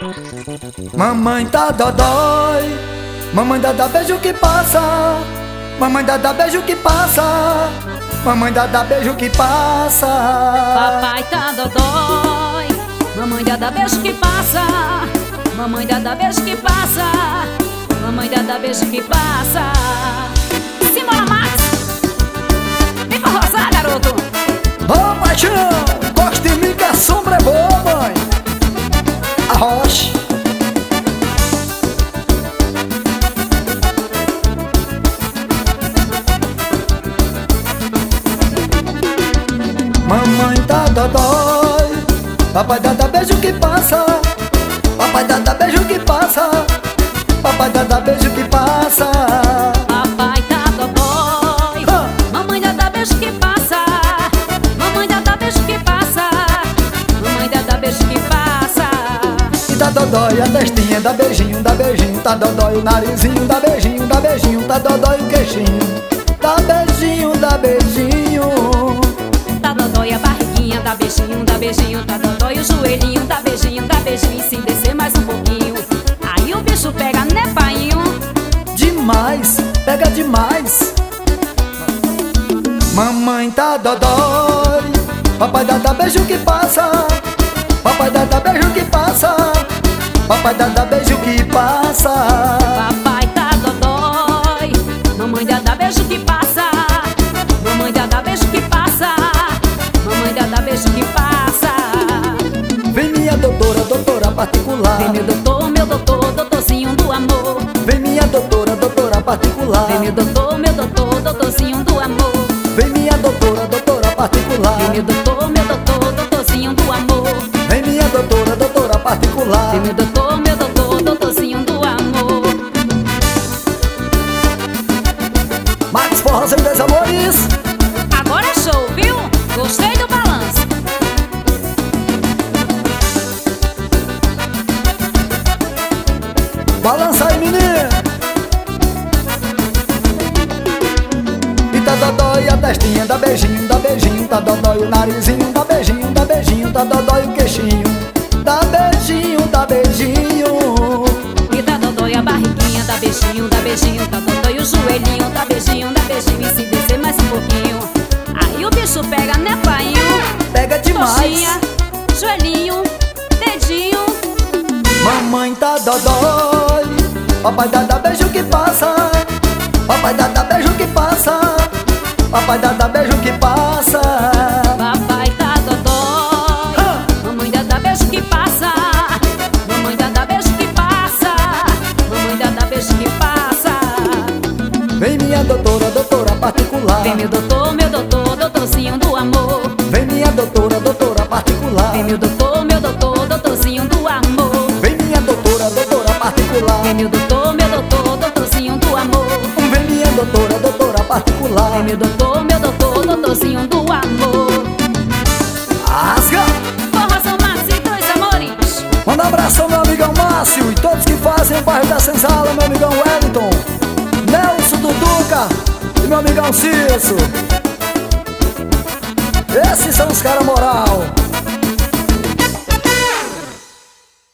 Mamãe tá dodói, mamãe dá beijo que passa. Mamãe dá beijo que passa. Mamãe dá beijo que passa. Papai tá dodói, mamãe dá beijo que passa. Mamãe dá beijo que passa. Mamãe dá beijo que passa. Simbora, Max! Vem pra rosar, garoto! Ô, paixão, gosta de mim que a sombra é boa, mãe. Arrocha. Mamãe tá dodói, papai dá beijo que passa. Papai dá beijo que passa. Papai dá beijo que passa. Papai tá dodói, mamãe dá beijo que passa. Mamãe dá beijo que passa. Mamãe dá beijo que passa. E tá dodói a testinha, dá beijinho, tá dodói o narizinho, dá beijinho, tá dodói o queixinho, dá beijinho, Tá dodói a barriguinha, dá beijinho, tá dodói o joelhinho, dá beijinho, e se descer mais um pouquinho, aí o bicho pega, né, painho? demais, pega demais. Mamãe tá dodói, papai dá beijo que passa. Papai dá beijo que passa. Papai dá beijo que passa. Papai tá dodói, mamãe dá beijo que passa. Mamãe dá beijo que passa. Mamãe dá beijo que passa. Vem minha doutora particular. Vem meu doutor, doutorzinho do amor. Vem minha doutora particular. Vem meu doutor, doutorzinho do amor. Vem minha doutora particular. Vem meu doutor, doutorzinho do amor. Vem minha doutora particular. Vem meu doutor, doutorzinho do amor. Max Forrozão e Desamores. Agora é show, viu? Gostei do balanço. Balança aí, menina. E tá dodói a testinha, dá beijinho, tá dodói o narizinho, dá beijinho, tá dodói o queixinho, dá beijinho. E tá dodói a barriguinha, dá beijinho, tá dodói o joelhinho, dá beijinho, e se descer mais um pouquinho, aí o bicho pega, né, painho? Pega demais. Coxinha, joelhinho, dedinho. Mamãe tá dodói, papai dá beijo que passa. Papai dá beijo que passa. Papai dá beijo que passa. Papai tá dodói, mamãe dá beijo que passa. Mamãe dá beijo que passa. Mamãe dá beijo que passa. Vem minha doutora particular. Vem meu doutor, doutorzinho do amor. Vem minha doutora particular. Vem meu doutor, doutorzinho do amor. Vem minha doutora particular. Vem meu doutor, doutorzinho do amor. Vem minha doutora particular. Vem meu doutor, doutorzinho do amor. Rasga! Forrozão Max e dois amores. Manda um abração, meu amigão Márcio e todos que fazem o bairro da Senzala, meu amigão Wellington, Nelson Duduca e meu amigão Cício.